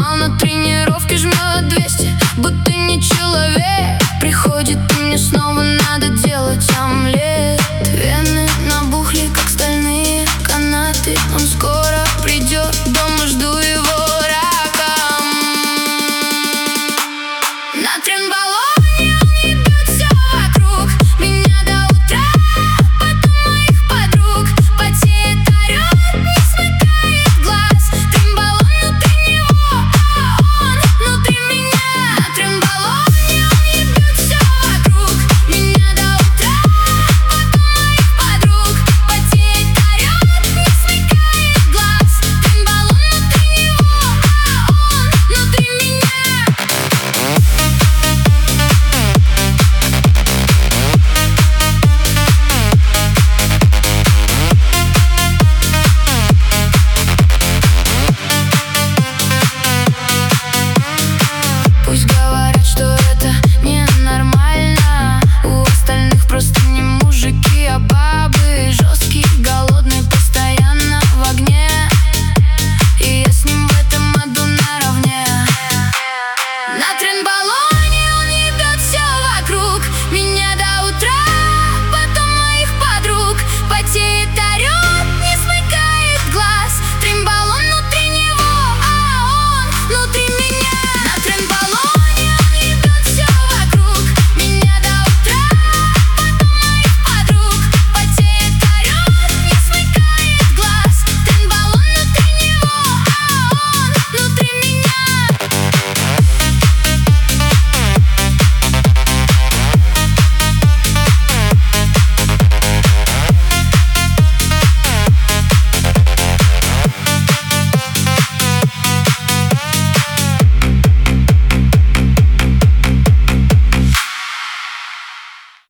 а на тренировке жмет 200, будто не человек. Приходит и мне снова надо делать омлет. Вены набухли, как стальные канаты. Он скоро придет, дома жду его раком. На тренбаллоне он ебет все вокруг меня до утра, потом моих подруг. Потеет, орет, не смыкает глаз. Тренбаллон внутри него, а он внутри меня. На тренбаллоне он ебет все вокруг меня до утра, потом моих подруг. Потеет, орет, не смыкает глаз. Тренбаллон внутри него, а он внутри меня. Пусть говорят, что это ненормально, у остальных просто не мужики, а